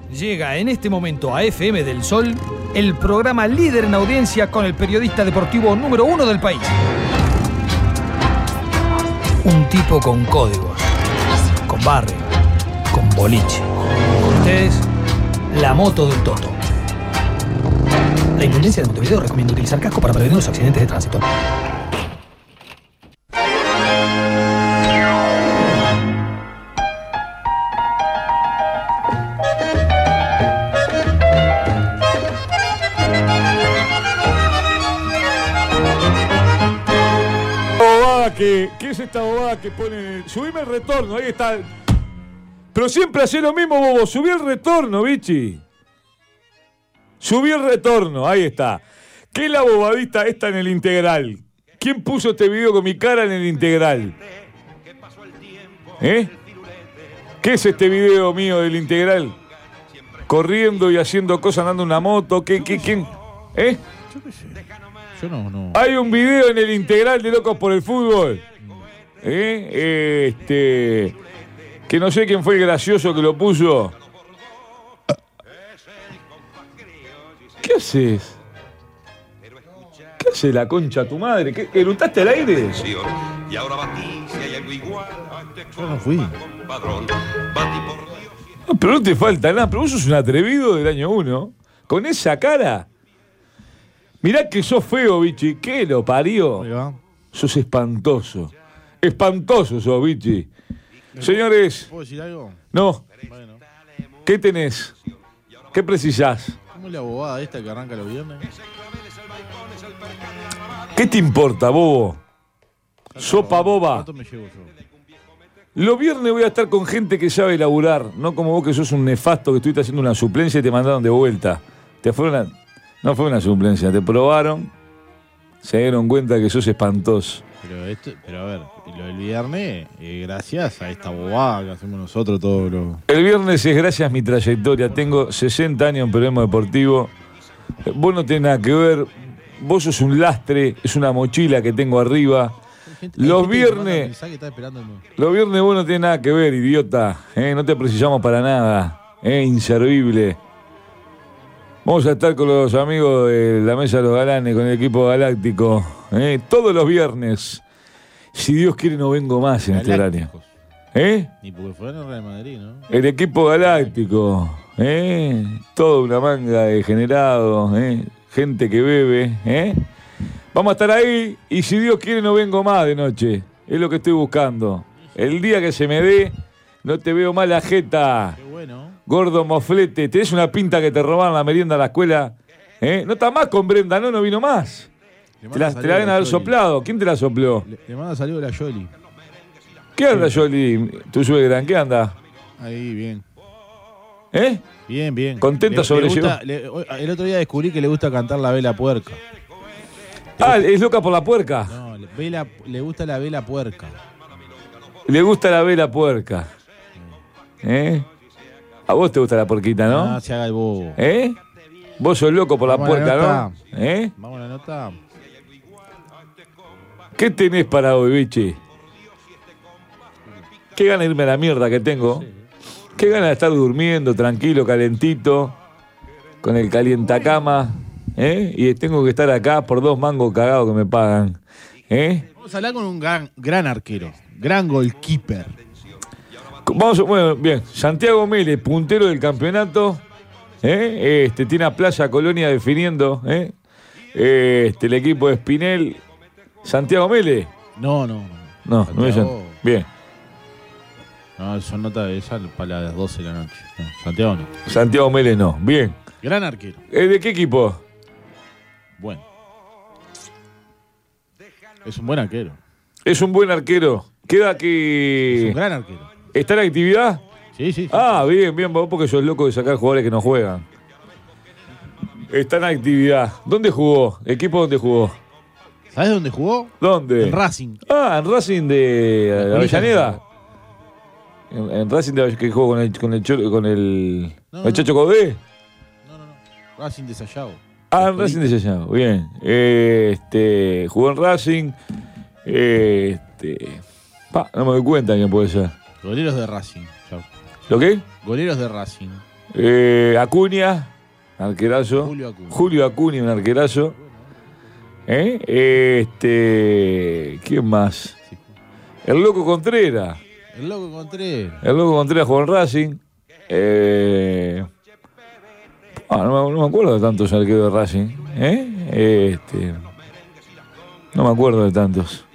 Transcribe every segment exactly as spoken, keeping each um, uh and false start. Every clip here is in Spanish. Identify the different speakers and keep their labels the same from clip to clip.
Speaker 1: Llega en este momento a F M del Sol el programa líder en audiencia con el periodista deportivo número uno del país. Un tipo con códigos, con barrio, con boliche. Con ustedes, la moto del Toto. La Intendencia de Montevideo recomienda utilizar casco para prevenir los accidentes de tránsito.
Speaker 2: ¿Qué, ¿Qué es esta bobada que pone? Subime el retorno, ahí está. Pero siempre hace lo mismo, bobo. Subí el retorno, bichi. Subí el retorno, ahí está. ¿Qué es la bobadita esta en el integral? ¿Quién puso este video con mi cara en el integral? ¿Eh? ¿Qué es este video mío del integral? Corriendo y haciendo cosas, andando en una moto. ¿Qué, qué, quién? ¿Eh?
Speaker 3: Yo qué sé. Yo no, no.
Speaker 2: Hay un video en el integral de Locos por el Fútbol. ¿Eh? Este. Que no sé quién fue el gracioso que lo puso. ¿Qué haces? ¿Qué haces la concha a tu madre? ¿Qué, ¿Eructaste al aire?
Speaker 3: Yo no fui.
Speaker 2: No, pero no te falta nada. Pero vos sos un atrevido del año uno. Con esa cara. Mirá que sos feo, bichi. ¿Qué lo parió? Sos espantoso. Espantoso sos, bichi. Señores.
Speaker 3: ¿Puedo decir algo?
Speaker 2: No.
Speaker 3: Bueno.
Speaker 2: ¿Qué tenés? ¿Qué precisás?
Speaker 3: ¿Cómo es la bobada esta que arranca los viernes?
Speaker 2: ¿Qué te importa, bobo? Sopa boba.
Speaker 3: ¿Cuánto me llevo yo?
Speaker 2: Los viernes voy a estar con gente que sabe laburar. No como vos que sos un nefasto que estuviste haciendo una suplencia y te mandaron de vuelta. Te fueron a... No fue una suplencia, te probaron, se dieron cuenta que sos espantoso.
Speaker 3: Pero, esto, pero a ver, lo del viernes, eh, gracias a esta bobada que hacemos nosotros todos los...
Speaker 2: El viernes es gracias a mi trayectoria, tengo sesenta años en periodismo deportivo, vos no tenés nada que ver, vos sos un lastre, es una mochila que tengo arriba.
Speaker 3: Gente,
Speaker 2: los viernes,
Speaker 3: que está esperando el...
Speaker 2: los viernes vos no tenés nada que ver, idiota, ¿eh? No te precisamos para nada, ¿eh? Inservible. Vamos a estar con los amigos de la Mesa de los Galanes, con el equipo galáctico, ¿eh? Todos los viernes. Si Dios quiere no vengo más en este horario. ¿Eh?
Speaker 3: Ni porque fue en el Real Madrid, ¿no?
Speaker 2: El equipo galáctico, ¿eh? Toda una manga de degenerados, ¿eh? Gente que bebe, ¿eh? Vamos a estar ahí y si Dios quiere no vengo más de noche. Es lo que estoy buscando. El día que se me dé, no te veo más la jeta.
Speaker 3: Qué bueno.
Speaker 2: Gordo moflete, tenés una pinta que te robaron la merienda a la escuela. ¿Eh? No está más con Brenda, no, no vino más. Te la, te la deben haber soplado. ¿Quién te la sopló?
Speaker 3: Le, le manda saludo a la Yoli.
Speaker 2: ¿Qué anda, Yoli? ¿Tu suegra? ¿En qué anda?
Speaker 3: Ahí, bien.
Speaker 2: ¿Eh?
Speaker 3: Bien, bien.
Speaker 2: ¿Contenta sobre
Speaker 3: eso? El otro día descubrí que le gusta cantar la vela puerca.
Speaker 2: Ah, ¿es loca por la puerca?
Speaker 3: No, le, vela, le gusta la vela puerca.
Speaker 2: Le gusta la vela puerca. ¿Eh? A vos te gusta la puerquita, ¿no?
Speaker 3: No, se haga el bobo.
Speaker 2: ¿Eh? Vos sos loco por la
Speaker 3: Vamos
Speaker 2: puerca,
Speaker 3: la
Speaker 2: ¿no? ¿Eh?
Speaker 3: Vamos a la nota.
Speaker 2: ¿Qué tenés para hoy, bichi? Qué gana de irme a la mierda que tengo. Qué gana de estar durmiendo, tranquilo, calentito, con el calientacama, ¿eh? Y tengo que estar acá por dos mangos cagados que me pagan, ¿eh?
Speaker 3: Vamos a hablar con un gran, gran arquero, gran goalkeeper.
Speaker 2: Vamos, bueno, bien. Santiago Mele, puntero del campeonato. ¿eh? Este, tiene a Playa Colonia definiendo. ¿eh? Este, el equipo de Espinel. ¿Santiago Mele?
Speaker 3: No, no.
Speaker 2: No, no, no es
Speaker 3: Santiago...
Speaker 2: Bien.
Speaker 3: No, son notas de esa para las doce de la noche. No, Santiago no.
Speaker 2: Santiago Mele no. Bien.
Speaker 3: Gran arquero.
Speaker 2: ¿De qué equipo?
Speaker 3: Bueno. Es un buen arquero.
Speaker 2: Es un buen arquero. Queda que...
Speaker 3: Es un gran arquero.
Speaker 2: ¿Está en actividad?
Speaker 3: Sí, sí, sí.
Speaker 2: Ah, bien, bien, vos porque sos loco de sacar jugadores que no juegan. Está en actividad. ¿Dónde jugó? ¿Equipo dónde jugó?
Speaker 3: ¿Sabes dónde jugó?
Speaker 2: ¿Dónde?
Speaker 3: En Racing.
Speaker 2: Ah, en Racing de Avellaneda. En, en Racing de Avellaneda, que jugó con el con el Cholo, con el,
Speaker 3: no,
Speaker 2: el
Speaker 3: no,
Speaker 2: Chacho Codé.
Speaker 3: No, no, no. Racing de Sayago.
Speaker 2: Ah, en Racing de Sayago. Bien. Este, jugó en Racing. Este, pa, no me doy cuenta quién puede ser.
Speaker 3: Goleros de Racing. Chau.
Speaker 2: ¿Lo qué?
Speaker 3: Goleros de Racing.
Speaker 2: Eh, Acuña, arquerazo.
Speaker 3: Julio Acuña.
Speaker 2: Julio Acuña, un arquerazo. ¿Eh? Este. ¿Quién más?
Speaker 3: Sí.
Speaker 2: El Loco Contreras.
Speaker 3: El Loco Contreras.
Speaker 2: El Loco Contreras jugó en Racing. Eh, ah, no, me, no me acuerdo de tantos arqueros de Racing. ¿Eh? Este, no me acuerdo de tantos.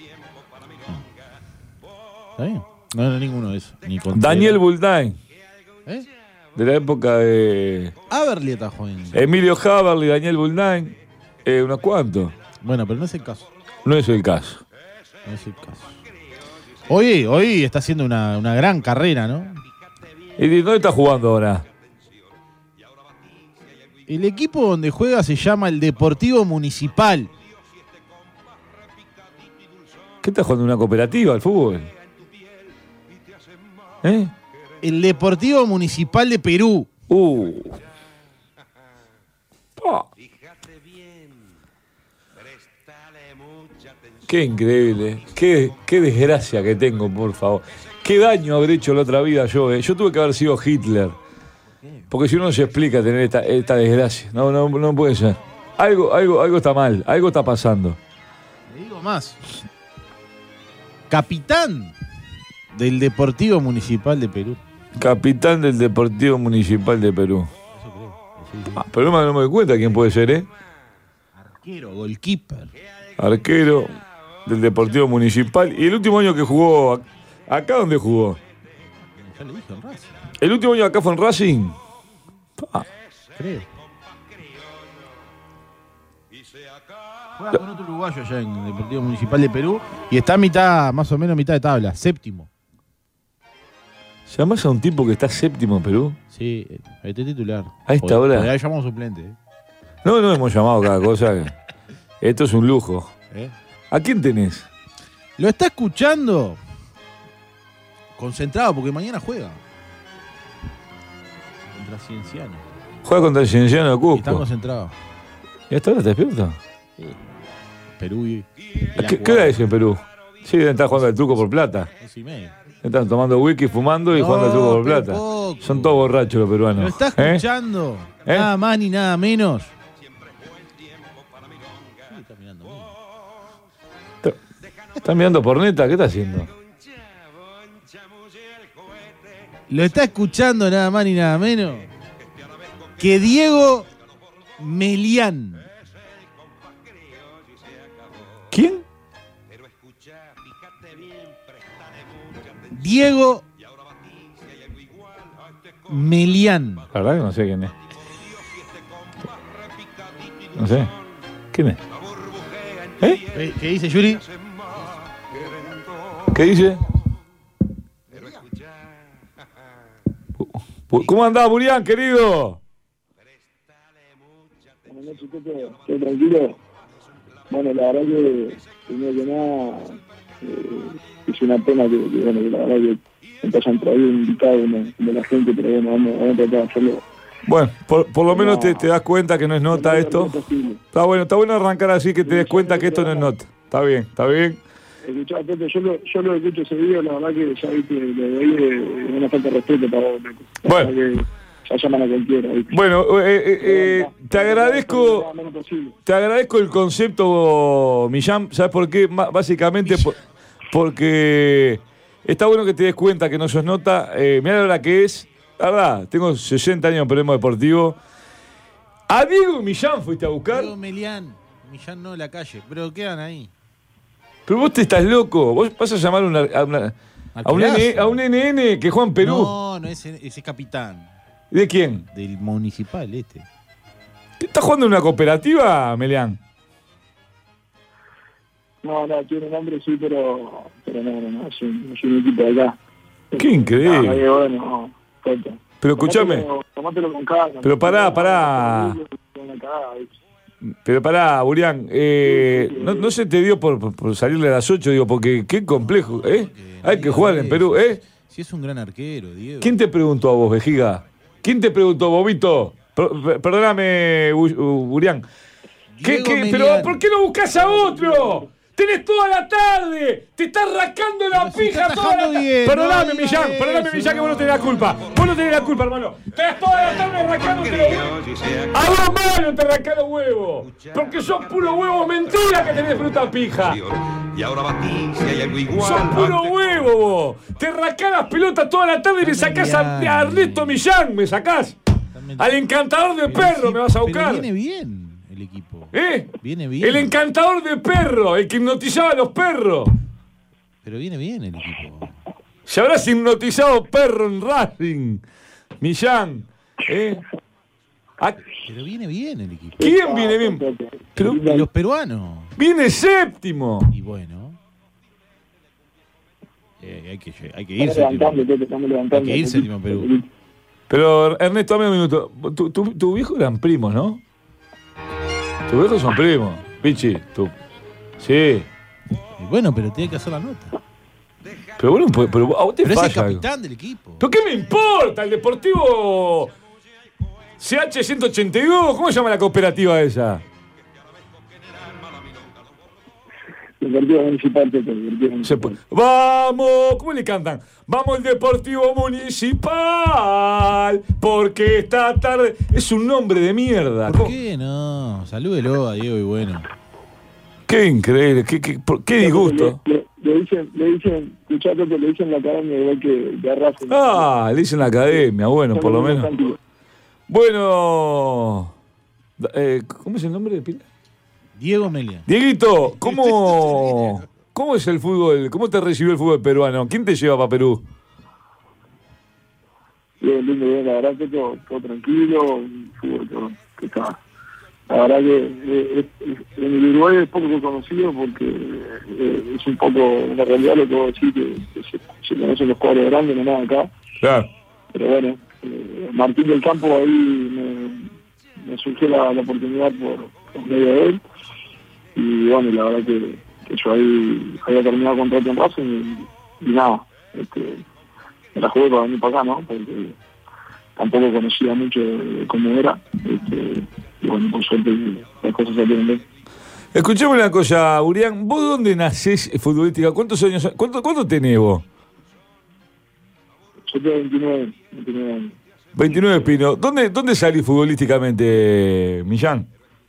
Speaker 3: ¿Está bien? No era ninguno de esos. Ni Contreras.
Speaker 2: Daniel Buldain,
Speaker 3: ¿Eh?
Speaker 2: de la época de
Speaker 3: Averly atajó en...
Speaker 2: Emilio Haverly, Daniel Buldain. Eh, unos cuantos.
Speaker 3: Bueno, pero no es el caso.
Speaker 2: No es el caso.
Speaker 3: No es el caso. Hoy, hoy está haciendo una, una gran carrera, ¿no?
Speaker 2: ¿Y dónde está jugando ahora?
Speaker 3: El equipo donde juega se llama el Deportivo Municipal.
Speaker 2: ¿Qué está jugando? ¿Una cooperativa al fútbol? ¿Eh?
Speaker 3: El Deportivo Municipal de Perú.
Speaker 2: Uh. Ah. Qué increíble. Qué, qué desgracia que tengo, por favor. Qué daño habré hecho la otra vida yo, eh. Yo tuve que haber sido Hitler. Porque si uno no se explica tener esta, esta desgracia. No, no, no puede ser. Algo, algo, algo está mal, algo está pasando.
Speaker 3: Le digo más. Capitán del Deportivo Municipal de Perú.
Speaker 2: Capitán del Deportivo Municipal de Perú.
Speaker 3: Eso creo. Sí, sí.
Speaker 2: Ah, pero no me doy cuenta quién puede ser, ¿eh?
Speaker 3: Arquero, goalkeeper.
Speaker 2: Arquero del Deportivo Municipal. Y el último año que jugó, ¿acá dónde jugó?
Speaker 3: Ya le dije en Racing.
Speaker 2: El último año acá fue en Racing. Ah,
Speaker 3: Creo. Juega con otro uruguayo allá en el Deportivo Municipal de Perú y está a mitad, más o menos mitad de tabla, séptimo.
Speaker 2: ¿llamás a un tipo que está séptimo en Perú?
Speaker 3: Sí, este titular.
Speaker 2: A esta hora.
Speaker 3: Podría haber llamado suplente. ¿eh?
Speaker 2: No, no hemos llamado cada cosa. Esto es un lujo.
Speaker 3: ¿Eh?
Speaker 2: ¿A quién tenés?
Speaker 3: Lo está escuchando concentrado porque mañana juega. Contra Cienciano.
Speaker 2: Juega contra el Cienciano de
Speaker 3: Y está
Speaker 2: Cusco.
Speaker 3: concentrado.
Speaker 2: ¿Y hasta ahora está despierto?
Speaker 3: Sí. Perú y. y la
Speaker 2: ¿Qué, ¿Qué
Speaker 3: jugada.
Speaker 2: hora es en Perú? Sí, deben estar jugando al truco por plata.
Speaker 3: Once y media.
Speaker 2: Están tomando whisky, fumando y
Speaker 3: No,
Speaker 2: jugando al truco por
Speaker 3: pero
Speaker 2: plata.
Speaker 3: poco.
Speaker 2: Son todos borrachos los peruanos.
Speaker 3: Lo está
Speaker 2: ¿Eh?
Speaker 3: escuchando.
Speaker 2: ¿Eh?
Speaker 3: Nada más ni nada menos. Sí, está mirando bien.
Speaker 2: ¿Están mirando por neta? ¿Qué está haciendo?
Speaker 3: Lo está escuchando nada más ni nada menos que Diego Melián.
Speaker 2: ¿Quién?
Speaker 3: Diego Melián.
Speaker 2: La verdad que no sé quién es. No sé. ¿Quién es? ¿Eh?
Speaker 3: ¿Qué, qué dice Yuri?
Speaker 2: ¿Qué dice? ¿Cómo andás, Burián, querido?
Speaker 4: Buenas noches, Pepe. ¿Estoy tranquilo? Bueno, la verdad que, primero que nada, eh, es una pena que, que, bueno, que la verdad que me hayan traído un invitado de, de la gente, pero bueno, vamos, vamos a tratar de hacerlo.
Speaker 2: Bueno, por, por lo menos te, te das cuenta que no es nota esto. Está bueno, está bueno arrancar así que te des cuenta que esto no es nota. Está bien, está bien.
Speaker 4: Escuchá, Pepe, yo lo, yo lo escucho ese video, la verdad que ya viste, lo de ahí es una falta de respeto para vos, Pepe. La
Speaker 2: Bueno.
Speaker 4: verdad que ya llaman a cualquiera, ¿viste?
Speaker 2: Bueno, eh, eh, eh, te agradezco, te agradezco el concepto, Millán. ¿Sabes por qué? Ma- Básicamente por- porque está bueno que te des cuenta que no sos nota. Eh, mirá la hora que es. La verdad, tengo sesenta años en periodismo deportivo. ¿A Diego Millán fuiste a buscar?
Speaker 3: Diego Melián. Millán no, la calle. Pero quedan ahí.
Speaker 2: Pero vos te estás loco. Vos vas a llamar a, una- a una- a un, N- a un N N que juega en Perú.
Speaker 3: No, no, ese, ese es capitán.
Speaker 2: ¿De quién?
Speaker 3: Del municipal este.
Speaker 2: ¿Estás jugando en una cooperativa, Melián?
Speaker 4: No, no, tiene un nombre, sí, pero, pero no, no, no, es un, es un equipo de acá.
Speaker 2: Qué
Speaker 4: Ah,
Speaker 2: increíble.
Speaker 4: ahí, bueno, no, corta.
Speaker 2: Pero escúchame.
Speaker 4: Tomátelo- Tomátelo con calma.
Speaker 2: Pero pará, pará.
Speaker 4: Una cagada, ¿viste?
Speaker 2: Pero pará, Burián, eh, no, no se te dio por, por- por salirle a las ocho, digo, porque qué complejo, ¿eh? Hay que jugar en Perú, ¿eh?
Speaker 3: Si es un gran arquero, Diego.
Speaker 2: ¿Quién te preguntó a vos, vejiga? ¿Quién te preguntó, Bobito? Per- per- perdóname, Bu- uh, Burián. ¿Qué,
Speaker 3: Diego
Speaker 2: qué?
Speaker 3: Melián.
Speaker 2: Pero ¿por qué no buscás a otro? Tenés toda la tarde. Te estás rascando la
Speaker 3: Pero si
Speaker 2: pija
Speaker 3: está
Speaker 2: toda la
Speaker 3: atajando
Speaker 2: tarde.
Speaker 3: bien,
Speaker 2: Perdóname,
Speaker 3: no diga
Speaker 2: Millán. Perdóname,
Speaker 3: eso,
Speaker 2: Millán, que vos no
Speaker 3: no.
Speaker 2: tenés la culpa. Vos no tenés la culpa, hermano. Tenés toda la tarde rascándote los huevos. A vos malo te rascás los huevos. Porque sos puro huevo mentira que tenés fruta pija.
Speaker 5: Y ahora batí si hay algo igual.
Speaker 2: Sos puro huevo vos. Te rascás las pelotas toda la tarde y me sacás a, a Ernesto Millán. Me sacás. Al encantador de
Speaker 3: Pero
Speaker 2: perro
Speaker 3: sí,
Speaker 2: me vas a
Speaker 3: pero
Speaker 2: buscar.
Speaker 3: viene bien el equipo.
Speaker 2: ¿Eh?
Speaker 3: Viene bien.
Speaker 2: El encantador de perro, el que hipnotizaba a los perros.
Speaker 3: Pero viene bien el equipo.
Speaker 2: Se habrás hipnotizado perro en Racing, Millán. ¿Eh? ¿A
Speaker 3: Pero viene bien el equipo.
Speaker 2: quién viene bien? Pero
Speaker 3: Y los peruanos.
Speaker 2: viene séptimo.
Speaker 3: Y bueno. Eh, hay, que, hay que
Speaker 4: Estamos
Speaker 3: irse.
Speaker 4: levantando, Tete, estamos levantando.
Speaker 3: Hay que irse, Timo Perú.
Speaker 2: Pero Ernesto, dame un minuto. Tu, tu, tu viejo eran primos, ¿no? Tus viejos son primos. Pichi, tú. Sí.
Speaker 3: Y bueno, pero tiene que hacer la nota.
Speaker 2: Pero bueno, pero, pero a vos te
Speaker 3: Pero es el
Speaker 2: falla.
Speaker 3: capitán del equipo.
Speaker 2: ¿Pero qué me importa? El Deportivo C H ciento ochenta y dos, ¿cómo se llama la cooperativa esa?
Speaker 4: Deportivo Municipal, Tete, Deportivo
Speaker 2: Se
Speaker 4: Municipal.
Speaker 2: pu- ¡Vamos! ¿Cómo le cantan? ¡Vamos el Deportivo Municipal! Porque esta tarde es un nombre de mierda.
Speaker 3: ¿Por
Speaker 2: ¿Cómo?
Speaker 3: qué no? Salúdelo a Diego y bueno.
Speaker 2: Qué increíble, qué, qué, por- qué disgusto.
Speaker 4: Le, le, le dicen, le dicen, escuchá, Tete, le dicen la academia igual que de Racing.
Speaker 2: Ah, le dicen la academia, bueno, por lo menos. Bueno, eh, ¿cómo es el nombre de pila?
Speaker 3: Diego Melian.
Speaker 2: Dieguito, ¿cómo, ¿cómo es el fútbol? ¿Cómo te recibió el fútbol peruano? ¿Quién te lleva para Perú?
Speaker 4: Bien, bien, bien, la verdad que todo, todo tranquilo, un fútbol todo, que está. La verdad que eh, es- es- en el Uruguay es poco conocido porque eh, es un poco, una realidad lo que puedo decir, que, que se, se conocen los cuadros grandes, no nada acá.
Speaker 2: Claro.
Speaker 4: Pero bueno, eh, Martín del Campo ahí me, me surgió la, la oportunidad por, por medio de él. Y bueno, la verdad que, que yo ahí había terminado contrato en Racing y, y nada, este, me la jugué para venir para acá, ¿no? Porque tampoco conocía mucho de cómo era. Este, y bueno, por suerte las cosas salieron bien.
Speaker 2: Escuchame una cosa, Urián, ¿vos dónde nacés futbolística? ¿Cuántos años, cuánto, cuánto tenés vos?
Speaker 4: Yo tengo veintinueve, veintinueve años.
Speaker 2: veintinueve, Pino. ¿Dónde, dónde salís futbolísticamente, Millán?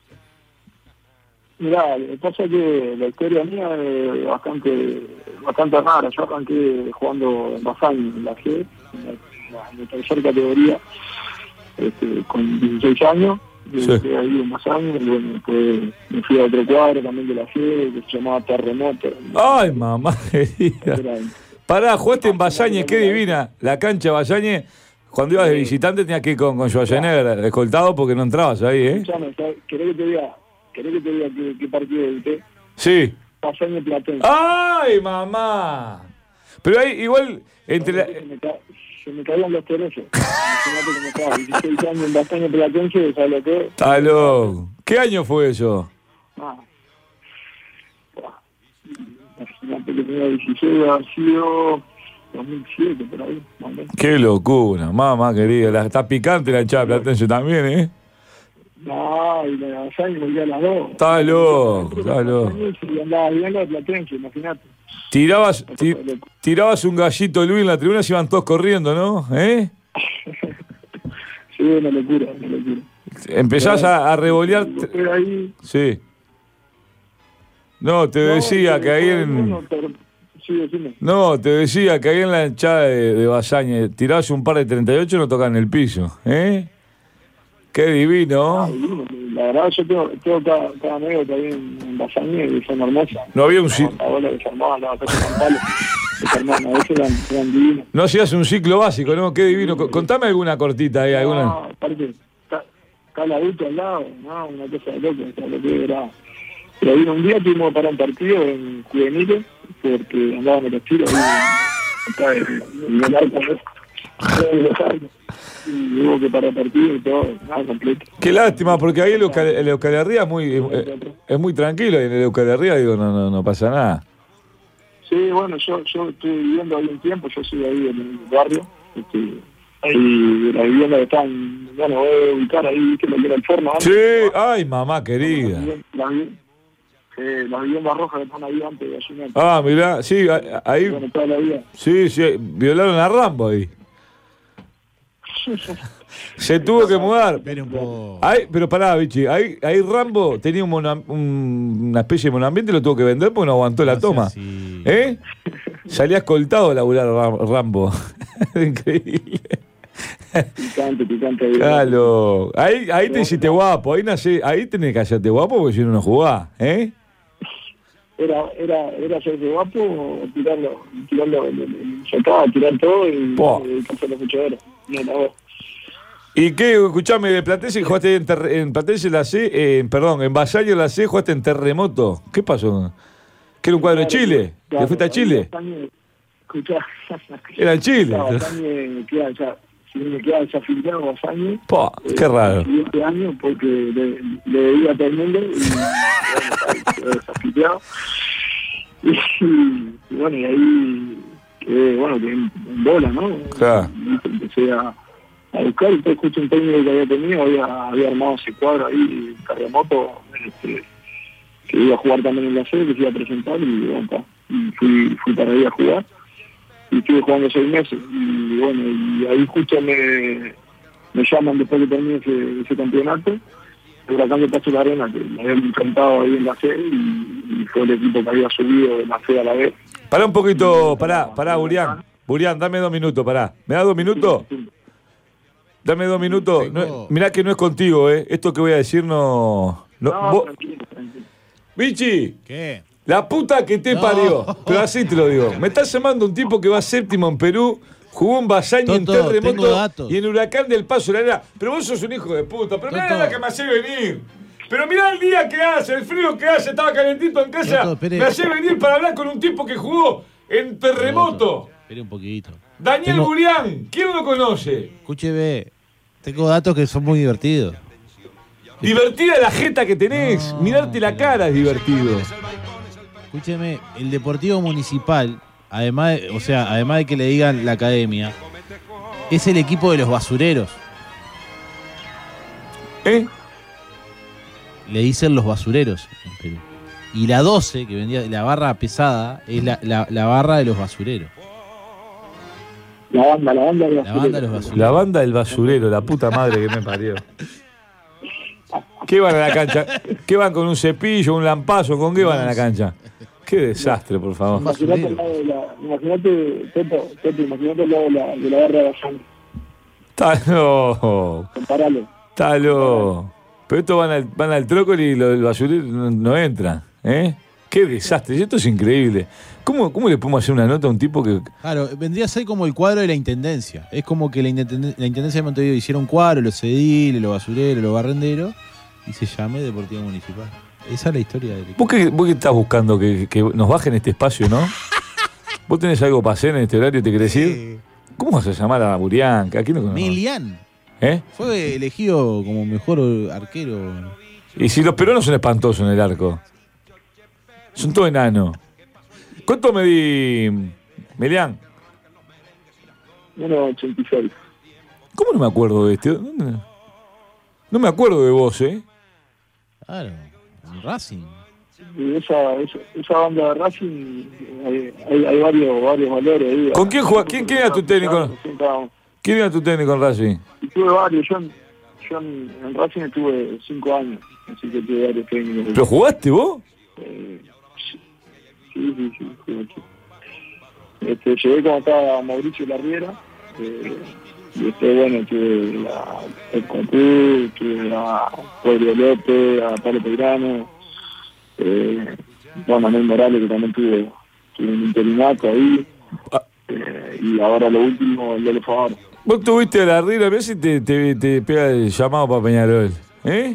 Speaker 4: Mirá, lo que pasa es que la historia mía es bastante, bastante rara. Yo arranqué jugando en Bazán, en la G, en la, en la, en la tercera categoría, este, con dieciséis años. Yo
Speaker 2: Sí.
Speaker 4: estuve ahí un más años, y bueno, después me fui a otro cuadro también de la G, que se llamaba Terremoto.
Speaker 2: Ay, mamá querida.
Speaker 4: Era-
Speaker 2: Pará, jugaste en Basañez, qué divina. La cancha de Basañez, cuando ibas de visitante tenías que ir con, con Schwarzenegger escoltado porque no entrabas ahí, ¿eh?
Speaker 4: Escuchame, ¿sabes? ¿Querés que te diga, querés que te diga qué, qué partido edité?
Speaker 2: Sí.
Speaker 4: Pasaño Platense.
Speaker 2: ¡Ay, mamá! Pero ahí igual, entre la...
Speaker 4: Se me, ca- se me caían los teresos. Imagínate cómo estaba. dieciséis años en Pasaño Platense, ¿sabes lo que es?
Speaker 2: Está loco. ¿Qué año fue eso?
Speaker 4: Ah. Buah. Imagínate que tenía dieciséis, ha sido dos mil siete, por ahí. más o menos.
Speaker 2: Qué locura, mamá querida. La, está picante la hinchada de Platense también, ¿eh?
Speaker 4: No, y la Pasaño me quedé a las dos.
Speaker 2: Está loco, está loco.
Speaker 4: Y andaba bien la Platense, imagínate.
Speaker 2: Tirabas, ti- tirabas un gallito, Luis, en la tribuna se iban todos corriendo, ¿no? ¿Eh?
Speaker 4: Sí, una locura, una locura.
Speaker 2: Empezás a, a revolear...
Speaker 4: Después de ahí...
Speaker 2: Sí. No, te decía que ahí en...
Speaker 4: Sí, decime.
Speaker 2: No, te decía que ahí en la hinchada de, de Basañez tirabas un par de treinta y ocho y no tocan el piso, ¿eh? Qué divino.
Speaker 4: La verdad, yo tengo, tengo cada, cada anécdota ahí en, en Basañez y son hermosas.
Speaker 2: No había un ci-
Speaker 4: La bola que se armaba, la batalla campal, que se armaban, a veces eran, eran divinos.
Speaker 2: No hacías un ciclo básico, ¿no? Qué divino. Co- Contame alguna cortita ahí, alguna.
Speaker 4: No, aparte, está, está el adulto al lado, ¿no? Una cosa de loco, o sea, lo que era. Pero ahí un día tuvimos que parar un partido en juveniles, porque andaban en los tiros ahí, acá en, en el arco, ¿no? En los arcos. Y hubo que parar el partido y todo, nada completo.
Speaker 2: Qué lástima, porque ahí el Euskal, el Euskal Herria es muy, es, es muy tranquilo y en el Euskal Herria, digo, no, no, no pasa nada.
Speaker 4: Sí, bueno, yo, yo estoy viviendo ahí un tiempo, yo soy ahí en el barrio, este, y la vivienda que está en, bueno, voy a ubicar ahí, que lo que era el forma.
Speaker 2: Sí, ay, mamá querida.
Speaker 4: La, vi- Eh, las viviendas rojas que están ahí antes de Ayunante.
Speaker 2: Ah, mirá, sí, a- ahí.
Speaker 4: Bueno, toda la vida.
Speaker 2: Sí, sí, violaron a Rambo ahí. Se tuvo que mudar.
Speaker 3: Espere un poco.
Speaker 2: Ahí, pero pará, bichi, ahí, ahí Rambo tenía un mono- un- una especie de monoambiente y lo tuvo que vender porque no aguantó la
Speaker 3: No sea
Speaker 2: toma.
Speaker 3: así.
Speaker 2: ¿Eh? Salía escoltado a laburar Ram- Rambo. Increíble.
Speaker 4: Picante, picante.
Speaker 2: Claro. Ahí, ahí te hiciste guapo, ahí nací, ahí tenés que hacerte guapo porque si no no jugás, ¿eh?
Speaker 4: Era, era, era hacerse guapo o tirarlo, tirarlo, sacaba, tirar todo y
Speaker 2: Po.
Speaker 4: hacerlo mucho oro. No, no.
Speaker 2: ¿Y qué? Escuchame, de Platense jugaste en, terre- en Platense la C, eh, en- perdón, en Vasallo la C jugaste en Terremoto. ¿Qué pasó? ¿Que era un cuadro de Chile? ¿Te fuiste a Chile?
Speaker 4: Escuchá.
Speaker 2: Era en Chile.
Speaker 4: Basañe queda ya, si me queda desafiliado Basañe.
Speaker 2: Po, qué raro.
Speaker 4: Este año porque le, le debía a todo el mundo y bueno, quedó desafiliado. Y, y bueno, y ahí quedé, bueno, quedé en, en bola, ¿no?
Speaker 2: Claro.
Speaker 4: Y empecé a, a buscar, y después escuché un técnico que había tenido, había, había armado ese cuadro ahí, Terremoto, este, que iba a jugar también en la sede, que se iba a presentar y bueno, ta, y fui, fui para ahí a jugar y estuve jugando seis meses y bueno, y ahí justo me, me llaman después que terminé ese, ese campeonato, el Huracán de Paso la Arena, que me habían enfrentado ahí en la sede y, y fue el equipo que había subido de la sede a la B.
Speaker 2: Pará un poquito, pará, pará, Burián. Burián, dame dos minutos, pará. ¿Me das dos minutos? Dame dos minutos. No, mirá que no es contigo, ¿eh? Esto que voy a decir no... no,
Speaker 4: No,
Speaker 2: vos-
Speaker 4: tranquilo, tranquilo.
Speaker 2: Bichi,
Speaker 3: ¿Qué?
Speaker 2: la puta que te
Speaker 3: No.
Speaker 2: parió. Pero así te lo digo. Me estás llamando un tipo que va séptimo en Perú, jugó en Basaña, en
Speaker 3: Toto, tengo
Speaker 2: Terremoto
Speaker 3: datos.
Speaker 2: y en Huracán del Paso de la Arena. Pero vos sos un hijo de puta. Pero mirá
Speaker 3: Toto.
Speaker 2: la que me hace venir. Pero mirá el día que hace, el frío que hace, estaba calentito en casa.
Speaker 3: Toto, espere.
Speaker 2: Me hace venir para hablar con un tipo que jugó en Terremoto.
Speaker 3: Espere un poquito.
Speaker 2: Daniel
Speaker 3: Tengo-
Speaker 2: Burián, ¿quién lo conoce?
Speaker 3: Escúcheme, tengo datos que son muy divertidos.
Speaker 2: Divertida la jeta que tenés.
Speaker 3: No,
Speaker 2: Mirarte la
Speaker 3: pero-
Speaker 2: cara es divertido.
Speaker 3: Escúcheme, el Deportivo Municipal, además de, o sea, además de que le digan la academia, es el equipo de los basureros.
Speaker 2: ¿Eh?
Speaker 3: Le dicen los basureros en Perú. Y la doce, que vendía la barra pesada, es la, la, la barra de los basureros.
Speaker 4: La banda, la banda de
Speaker 3: La banda de los basureros.
Speaker 2: La banda del basurero, la puta madre que me parió. ¿Qué van a la cancha? ¿Qué van con un cepillo, un lampazo? ¿Con qué van a la cancha? Qué desastre, por favor.
Speaker 4: Imagínate al lado de la, imagínate, Toto, Toto, imagínate al lado de la, de la barra de Basaña,
Speaker 2: Está loco.
Speaker 4: comparalo.
Speaker 2: Está loco. Pero estos van al, van al trócoli y los del basurero no, no entran. ¿Eh? Qué desastre. Y esto es increíble. ¿Cómo, ¿Cómo le podemos hacer una nota a un tipo que...
Speaker 3: Claro, vendría a ser como el cuadro de la intendencia. Es como que la, intenden- la intendencia de Montevideo hiciera un cuadro, los ediles, los basureros, los barrenderos, y se llame Deportivo Municipal. Esa es la historia del equipo.
Speaker 2: ¿Vos qué, vos qué estás buscando? ¿Que, que nos bajen este espacio, no? ¿Vos tenés algo para hacer en este horario, te querés ir? ¿Cómo vas a llamar a Burián? ¿A quién lo conoces?
Speaker 3: Milian
Speaker 2: ¿Eh?
Speaker 3: fue elegido como mejor arquero.
Speaker 2: Y si los peruanos son espantosos en el arco. Son todos enanos. ¿Cuánto medí, Melián?
Speaker 4: uno ochenta y seis.
Speaker 2: ¿Cómo no me acuerdo de este? ¿Dónde? No me acuerdo de vos, ¿eh?
Speaker 3: Claro, en Racing.
Speaker 4: Y esa, esa, esa banda de Racing, hay, hay, hay varios, varios valores ahí.
Speaker 2: ¿Con quién juega- quién- quién era tu técnico? ¿Quién era tu técnico en Racing?
Speaker 4: Y tuve varios, yo, en, yo en, en Racing estuve cinco años, así que tuve varios técnicos.
Speaker 2: ¿Pero jugaste vos?
Speaker 4: Eh, sí, sí, sí, sí, sí. Este, llegué cuando estaba Mauricio Larriera, eh, y después, bueno, tuve a el Concú, tuve a Rodrigo López, a Pablo Peirano, eh, Juan Manuel Morales, que también tuve, tuve un interinato ahí,
Speaker 2: Ah.
Speaker 4: eh, y ahora lo último, el Lele Favor.
Speaker 2: Vos tuviste a la Riera, mirá si te, te, te pega el llamado para Peñarol. ¿Eh?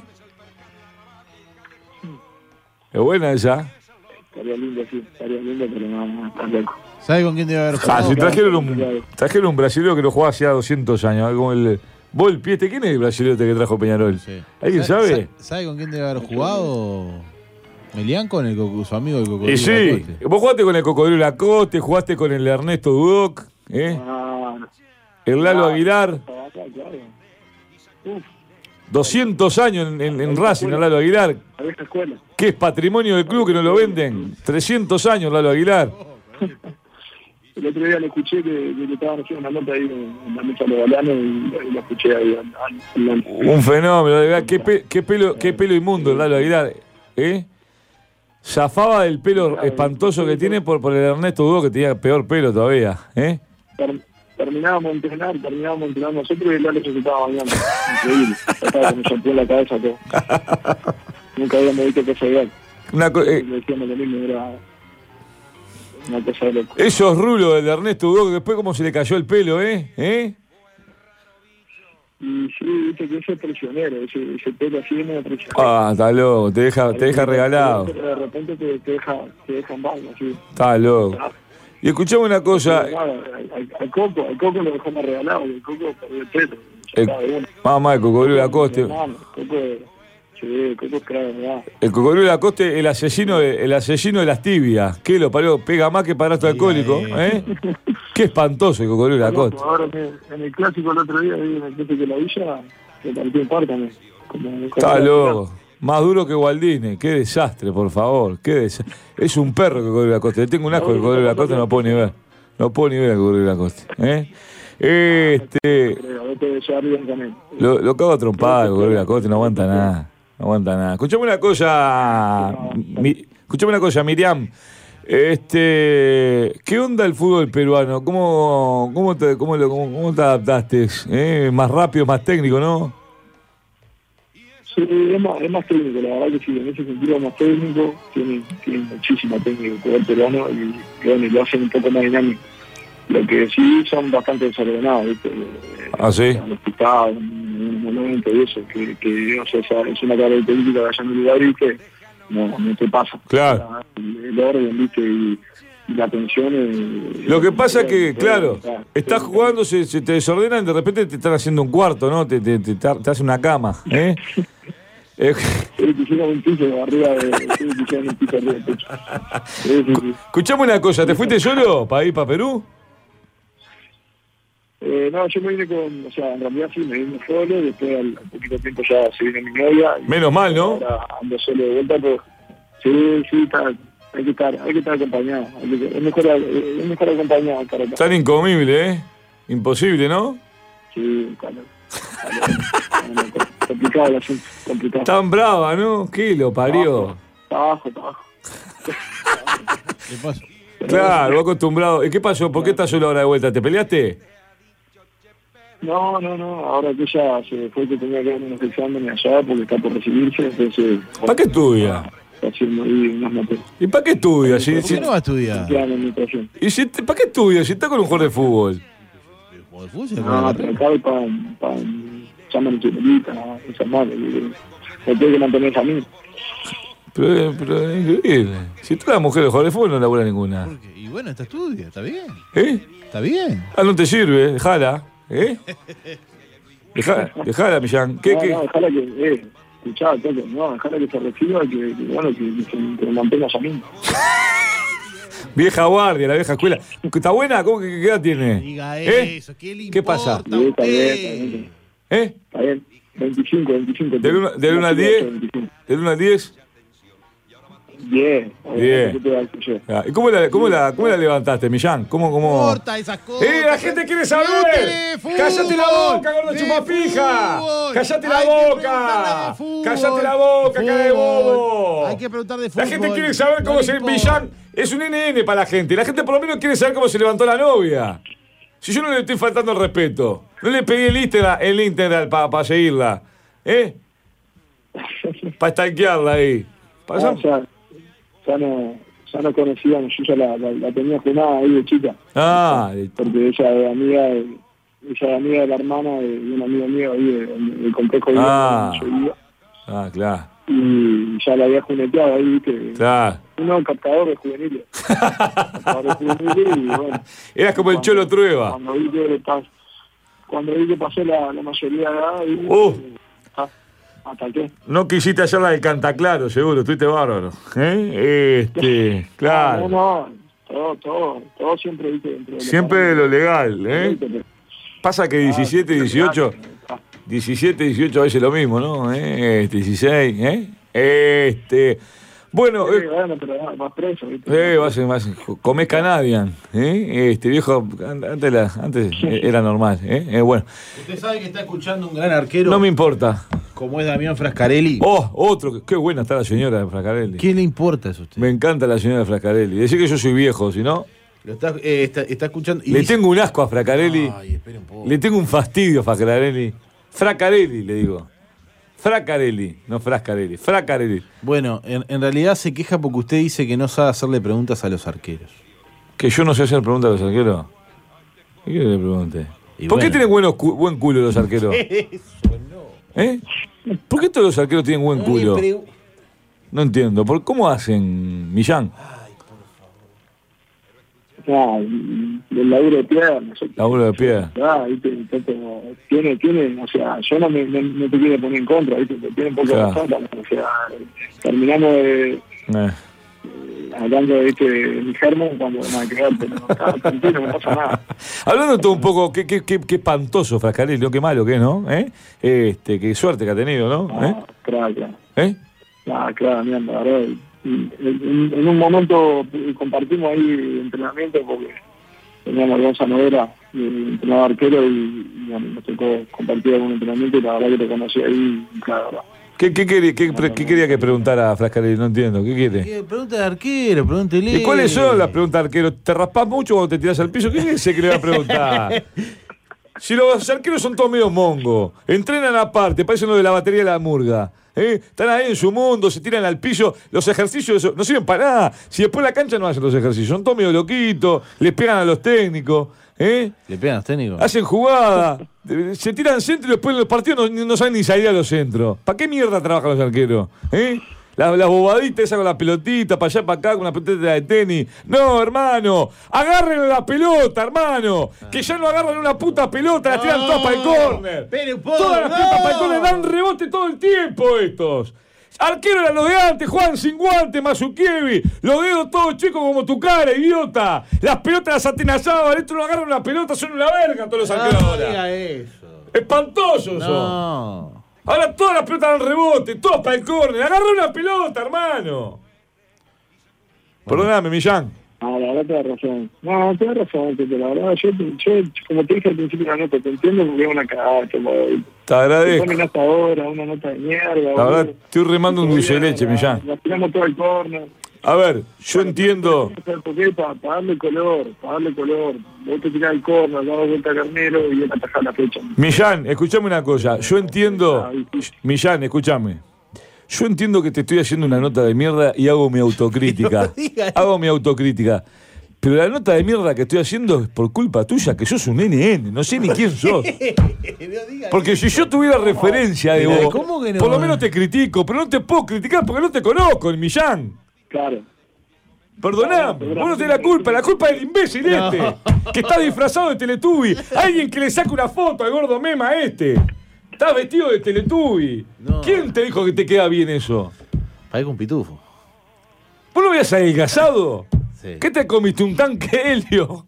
Speaker 2: Es buena esa.
Speaker 4: Estaría lindo, sí, estaría lindo, pero no, no, está loco.
Speaker 3: ¿Sabe con quién debe haber
Speaker 2: Ah,
Speaker 3: jugado?
Speaker 2: si trajeron un, trajeron un brasileño que lo jugaba hacía doscientos años, como el Volpi. ¿Este quién es el brasileño que trajo Peñarol?
Speaker 3: Sí.
Speaker 2: ¿Alguien
Speaker 3: ¿Sabe-
Speaker 2: sabe?
Speaker 3: sa- ¿Sabe con quién debe haber jugado? Melián con el coco- su amigo el
Speaker 2: Y
Speaker 3: cocodrilo.
Speaker 2: sí,
Speaker 3: Lacoste.
Speaker 2: vos jugaste con el Cocodrilo Lacoste, jugaste con el Ernesto Dudoc, ¿eh?
Speaker 4: Ah,
Speaker 2: el Lalo
Speaker 4: Ah.
Speaker 2: Aguilar.
Speaker 4: claro. Uf,
Speaker 2: doscientos años en, en, en Racing, Lalo Aguilar.
Speaker 4: La vieja escuela.
Speaker 2: ¿Qué es patrimonio del club que no lo venden? trescientos años, Lalo Aguilar.
Speaker 4: El otro día lo escuché que, que le estaban haciendo una nota ahí en, en la mesa de los galanes y, y lo escuché ahí. Al, al, al,
Speaker 2: Un fenómeno, Aguilar. ¿Qué, pe, qué, pelo, qué pelo inmundo, Lalo Aguilar. ¿Eh? Zafaba del pelo espantoso que tiene por, por el Ernesto Dudó, que tenía peor pelo todavía. ¿Eh?
Speaker 4: ter, terminábamos de entrenar, terminábamos de entrenar nosotros y el Lalo se estaba bañando. Increíble. Estaba con el shampoo en la cabeza todo. Nunca habíamos visto que se veía.
Speaker 2: Una co- eh,
Speaker 4: Le decíamos lo mismo, era una cosa de loco.
Speaker 2: esos rulos del Ernesto Dudó, que después cómo se le cayó el pelo, ¿eh? ¿Eh?
Speaker 4: Y sí, viste que ese es prisionero, ese, ese pelo así es medio prisionero.
Speaker 2: Ah, está loco, te deja, te deja regalado.
Speaker 4: Pero de repente te, te deja, te deja en baño, así.
Speaker 2: Está loco. Y escuchame una cosa.
Speaker 4: Pero nada, al, al- al Coco, al Coco lo dejó más regalado, el Coco perdió el pelo. Ya
Speaker 2: El,
Speaker 4: está, de una.
Speaker 2: mamá, el Cocodrilo Lacoste.
Speaker 4: Hermano, el Coco, sí, el Coco es crack, ¿verdad?
Speaker 2: El Cocodrilo Lacoste, el asesino de, el asesino de las tibias. ¿Qué lo parió? Pega más que padrastro alcohólico, ¿eh? Qué espantoso el Cocodrilo Lacoste.
Speaker 4: Ahora en el, en el clásico el otro día, ahí en el clásico de la Villa, se partió en par también. Como,
Speaker 2: Está
Speaker 4: como-
Speaker 2: loco. Más duro que Gualdini. Qué desastre, por favor. Qué desastre. Es un perro que Cocodrilo Lacoste. Le tengo un asco del Cocodrilo Lacoste, no lo puedo ni ver. No puedo ni ver al Cocodrilo Lacoste. ¿Eh? Este.
Speaker 4: Creo, a veces de llevar bien con él.
Speaker 2: Lo, lo cago a trompar, el Cocodrilo Lacoste, no aguanta nada. No aguanta nada. Escuchame una cosa. Mi, escuchame una cosa, Miriam. Este, ¿qué onda el fútbol peruano? ¿Cómo, cómo, te, cómo, lo- cómo, cómo te adaptaste? ¿Eh? Más rápido, más técnico, ¿no?
Speaker 4: Sí, es más, es más técnico, la verdad que sí, en ese sentido es más técnico, tiene, tiene muchísima técnica el jugador peruano y, y bueno, y lo hacen un poco más dinámico. Lo que sí son bastante desordenados, ¿viste?
Speaker 2: Ah, sí.
Speaker 4: Los picados, en un momento y eso, que, que o sea, esa es una característica de allá en Uruguay, ¿viste? No, no te pasa.
Speaker 2: Claro.
Speaker 4: El, el orden, ¿viste? Y, y la tensión. eh,
Speaker 2: Lo que pasa es que,
Speaker 4: eh,
Speaker 2: claro,
Speaker 4: eh,
Speaker 2: estás jugando, se, se te desordenan, de repente te están haciendo un cuarto, ¿no? Te, te, te, te hacen una cama, ¿eh? Eh,
Speaker 4: Sí, quisieron un piso arriba de. Sí, quisieron un piso arriba del techo. Sí, sí, sí.
Speaker 2: Escuchame una cosa, ¿te fuiste solo para ir para Perú?
Speaker 4: Eh, no, yo me vine con. O sea, en realidad sí, me vine solo. Después, al, al poquito tiempo, ya se vino mi novia. Y
Speaker 2: Menos mal, ¿no?
Speaker 4: ahora ando solo de vuelta, pero. Sí, sí, está, hay que estar, hay que estar acompañado. Hay que, es, mejor, es mejor acompañado para acá.
Speaker 2: Tan incomible, ¿eh? Imposible, ¿no?
Speaker 4: Sí, claro. Claro. Complicado el asunto, complicado.
Speaker 2: Tan brava, ¿no? ¿Qué lo parió?
Speaker 4: Está abajo, está abajo.
Speaker 3: ¿Qué pasa?
Speaker 2: Claro, acostumbrado. ¿Y qué pasó? ¿Por qué estás solo ahora de vuelta? ¿Te peleaste?
Speaker 4: No, no, no. Ahora que ella se fue que tenía que dar unos exámenes allá porque está por recibirse, entonces.
Speaker 2: ¿Para qué estudia?
Speaker 4: Está haciendo ahí unas materias.
Speaker 2: ¿Y para qué estudia? Si,
Speaker 3: ¿Por
Speaker 2: si-
Speaker 3: qué no va a estudiar?
Speaker 4: Quedan en nutrición.
Speaker 2: ¿Y si te- para qué estudia? Si está con un jugador de fútbol.
Speaker 3: ¿Juego de fútbol? ¿Se
Speaker 4: No,
Speaker 3: juega
Speaker 4: pero
Speaker 3: la
Speaker 4: acá hay para. para llaman chimelita, esas madres. Me tengo que mantener esa misma.
Speaker 2: Pero, pero es increíble. Si toda la mujer de jugador de fútbol no labura ninguna.
Speaker 3: ¿Por qué? Y bueno, está estudia, está bien.
Speaker 2: ¿Eh?
Speaker 3: Está bien.
Speaker 2: Ah, no te sirve, dejala. ¿Eh? Dejala, dejala, Millán. ¿Qué,
Speaker 4: no,
Speaker 2: qué?
Speaker 4: no, dejala que. Eh, escuchá, Toto, no, dejala que se reciba, que, que bueno, que, que, se, que mantenga esa misma.
Speaker 2: Vieja guardia, la vieja escuela. ¿Está buena? ¿Cómo que qué edad tiene?
Speaker 3: Diga
Speaker 2: ¿Eh?
Speaker 3: eso, ¿qué le
Speaker 2: ¿Qué pasa?
Speaker 3: importa a
Speaker 4: Sí, está bien, está
Speaker 3: usted?
Speaker 4: bien.
Speaker 2: ¿Eh?
Speaker 4: Está bien. veinticinco, veinticinco.
Speaker 2: ¿Del uno- del uno al diez? ¿Del uno al diez?
Speaker 4: diez.
Speaker 2: Diez.
Speaker 4: ¿Qué te va a decir yo?
Speaker 2: Ah, ¿y cómo la, cómo la, cómo la levantaste, Millán? ¿Cómo, cómo?
Speaker 3: Corta esas cosas.
Speaker 2: ¡Eh, la gente quiere saber!
Speaker 3: Pregúntele de
Speaker 2: ¡Cállate la
Speaker 3: fútbol,
Speaker 2: boca, gordo
Speaker 3: de
Speaker 2: chupapija!
Speaker 3: fútbol.
Speaker 2: ¡Cállate la
Speaker 3: Hay que
Speaker 2: boca!
Speaker 3: preguntarle de fútbol,
Speaker 2: ¡Cállate la boca, cara de bobo!
Speaker 3: Hay que preguntar de fútbol.
Speaker 2: La gente quiere saber
Speaker 3: No
Speaker 2: cómo
Speaker 3: le
Speaker 2: se...
Speaker 3: importa.
Speaker 2: Millán es un N N para la gente. La gente por lo menos quiere saber cómo se levantó la novia. Si yo no le estoy faltando el respeto. No le pegué el Instagram, el Instagram para seguirla. ¿Eh? Para stalkearla ahí.
Speaker 4: Ah,
Speaker 2: Pasamos.
Speaker 4: ya, ya no, ya no conocíamos, yo ya la, la, la tenía junada ahí de chica.
Speaker 2: Ah,
Speaker 4: Porque ella es amiga de, ella es amiga de la hermana de, de un amigo mío ahí de- de- del complejo de
Speaker 2: Ah.
Speaker 4: donde yo vivía.
Speaker 2: ah, claro.
Speaker 4: Y ya la había juneteado ahí, viste.
Speaker 2: Claro.
Speaker 4: Uno captador de juveniles. Captador de juveniles y bueno.
Speaker 2: Eras como el Cholo Trueba.
Speaker 4: Cuando vi que, pas- cuando vi que pasó la, la mayoría de edad, y,
Speaker 2: Uh.
Speaker 4: ah, ataqué.
Speaker 2: No quisiste hacer la del Cantaclaro, seguro, estuviste bárbaro. ¿Eh? Este, claro.
Speaker 4: No, no, todo, todo, todo siempre, viste, dentro de lo
Speaker 2: Siempre de lo legal, ¿eh? Pasa que diecisiete, dieciocho, diecisiete, dieciocho veces lo mismo, ¿no? ¿Eh? Este, dieciséis, ¿eh? Este. Bueno,
Speaker 4: Sí,
Speaker 2: eh,
Speaker 4: bueno, pero vas- vas preso, ¿viste?
Speaker 2: eh, vas, vas, comés Canadian, ¿eh? Este viejo, an- antes, la, antes era normal, ¿eh? Eh, bueno,
Speaker 3: Usted sabe que está escuchando un gran arquero
Speaker 2: no me importa.
Speaker 3: como es Damián Frascarelli.
Speaker 2: Oh, otro, qué buena está la señora de Frascarelli.
Speaker 3: ¿Qué le importa eso a usted?
Speaker 2: Me encanta la señora de Frascarelli. Decir que yo soy viejo, si no,
Speaker 3: Lo está, eh, está, está escuchando. y
Speaker 2: le
Speaker 3: dice-
Speaker 2: tengo un asco a Frascarelli.
Speaker 3: Ay, espere un poco.
Speaker 2: Le tengo un fastidio a Frascarelli. Fracarelli, le digo. Fracarelli, no Frascarelli. Fracarelli.
Speaker 3: Bueno, en, en realidad se queja porque usted dice que no sabe hacerle preguntas a los arqueros.
Speaker 2: Que yo no sé hacer preguntas a los arqueros. ¿Qué quiere que le pregunte?
Speaker 3: Y
Speaker 2: ¿Por qué
Speaker 3: bueno.
Speaker 2: tienen buenos cu- buen culo los arqueros?
Speaker 3: Eso no.
Speaker 2: ¿Eh? ¿Por qué todos los arqueros tienen buen culo? No entiendo. ¿Por cómo hacen, Millán?
Speaker 4: Ah, y- y el laburo de pierna. yo-
Speaker 2: Laburo de piedra.
Speaker 4: Ah, ¿viste? Entonces, tiene, tiene, o sea, yo no me no, no te quiero poner en contra, ¿viste? Pero tiene un poco de
Speaker 2: Claro.
Speaker 4: razón también, o sea, terminamos de,
Speaker 2: Eh.
Speaker 4: hablando de este de mi germo cuando nada que ver, pero ah, tranquilo, no pasa nada.
Speaker 2: Hablando todo un poco, qué, qué, qué, qué espantoso Frascarelli, ¿no? Qué malo que es, ¿no? ¿Eh? Este, qué suerte que ha tenido, ¿no? ¿Eh?
Speaker 4: Ah, claro, claro.
Speaker 2: ¿Eh?
Speaker 4: Ah, claro, mira, la verdad. En, en- en un momento compartimos ahí entrenamiento porque teníamos a Gonzalo Noguera, eh, entrenador arquero, y, y bueno, nos tocó compartir algún entrenamiento y la verdad que te conocí ahí, y claro, verdad.
Speaker 2: ¿Qué, qué, quería, qué, pre- qué quería que preguntara a Frascarelli? No entiendo. ¿Qué quiere?
Speaker 3: ¿Qué? Pregunta de arquero, pregúntele.
Speaker 2: ¿Y cuáles son las preguntas de arquero? ¿Te raspás mucho cuando te tirás al piso? ¿Qué dice que le va a preguntar? Si los arqueros son todos medio mongo, entrenan aparte, parecen los de la batería de la murga. ¿eh? Están ahí en su mundo, se tiran al piso. Los ejercicios eso, no sirven para nada. Si después en la cancha no hacen los ejercicios, son todos medio loquitos, les pegan a los técnicos. ¿eh?
Speaker 3: ¿Le pegan a los técnicos?
Speaker 2: Hacen jugada, se tiran centro y después en los partidos no, no saben ni salir a los centros. ¿Para qué mierda trabajan los arqueros? ¿Eh? Las, las bobaditas esas con la pelotita, para allá, para acá, con la pelotita de tenis. No, hermano, agarren la pelota, hermano. Que ya no agarran una puta pelota, las tiran todas para el córner.
Speaker 3: Espere un poco,
Speaker 2: Todas las
Speaker 3: no.
Speaker 2: pelotas para el córner, dan rebote todo el tiempo estos. Arquero eran los de antes, Juan sin guante, Mazukievi. Los dedos todos chicos como tu cara, idiota. Las pelotas las atenazaban, estos no agarran una pelota, son una verga todos los arqueros
Speaker 3: No
Speaker 2: ahora.
Speaker 3: diga eso.
Speaker 2: Espantosos son.
Speaker 3: No.
Speaker 2: Ahora todas las pelotas dan rebote, todas para el córner. Agarra una pelota, hermano. Perdóname, Millán.
Speaker 4: Ah, la verdad te da razón. No, te da razón, Tete, la verdad, yo, yo, como te dije al principio de la nota, te entiendo porque es una cagada, como
Speaker 2: Te
Speaker 4: te
Speaker 2: agradezco.
Speaker 4: ponen hasta ahora, una nota de mierda.
Speaker 2: La
Speaker 4: boludo.
Speaker 2: verdad, estoy remando un dulce de leche,
Speaker 4: La-
Speaker 2: Millán.
Speaker 4: La tiramos todo al córner.
Speaker 2: A ver, yo entiendo.
Speaker 4: ¿Por qué? Para, para darle color, para darle color. Vos te tirás el córner, das vuelta a Carnero y él ataja la fecha.
Speaker 2: Millán, escúchame una cosa. Yo entiendo. Millán, escúchame. Yo entiendo que te estoy haciendo una nota de mierda y hago mi autocrítica.
Speaker 3: No digas.
Speaker 2: Hago mi autocrítica. Pero la nota de mierda que estoy haciendo es por culpa tuya, que sos un N N. No sé ni quién sos. Porque si yo tuviera referencia de
Speaker 3: Mira,
Speaker 2: vos,
Speaker 3: ¿cómo que no?
Speaker 2: por lo menos te critico, pero no te puedo criticar porque no te conozco, el Millán.
Speaker 4: Claro.
Speaker 2: Perdoname, vos no tenés la culpa, la culpa es del imbécil
Speaker 3: No.
Speaker 2: este, que está disfrazado de Teletubby. Alguien que le saque una foto al gordo mema este. Estás vestido de Teletubby.
Speaker 3: No.
Speaker 2: ¿Quién te dijo que te queda bien eso?
Speaker 3: Parece un pitufo.
Speaker 2: ¿Vos no habías adelgazado?
Speaker 3: Sí.
Speaker 2: ¿Qué te comiste? ¿Un tanque helio?